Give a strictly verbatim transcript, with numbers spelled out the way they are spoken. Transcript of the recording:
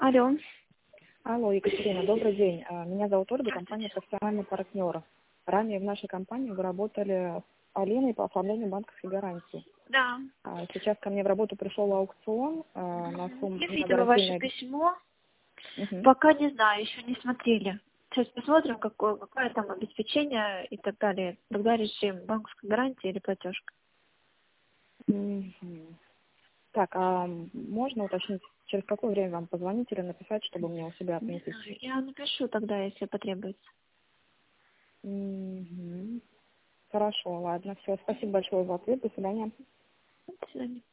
Алло. Алло, Екатерина, добрый день. А, Меня зовут Ольга, компания Здравствуйте. «Профессиональный партнер». Ранее в нашей компании вы работали с Алиной по оформлению банковской гарантии. Да. А Сейчас ко мне в работу пришел аукцион а, на Мгм. сумму Я видела ваше необоротимой. письмо. Мгм. Пока не знаю, еще не смотрели. Сейчас посмотрим, какое, какое там обеспечение и так далее. Тогда решим, банковская гарантия или платежка. Мгм. Так, а можно уточнить, через какое время вам позвонить или написать, чтобы мне у себя Не отметить? знаю. Я напишу тогда, если потребуется. Мгм. Хорошо, ладно, все. Спасибо большое за ответ. До свидания. До свидания.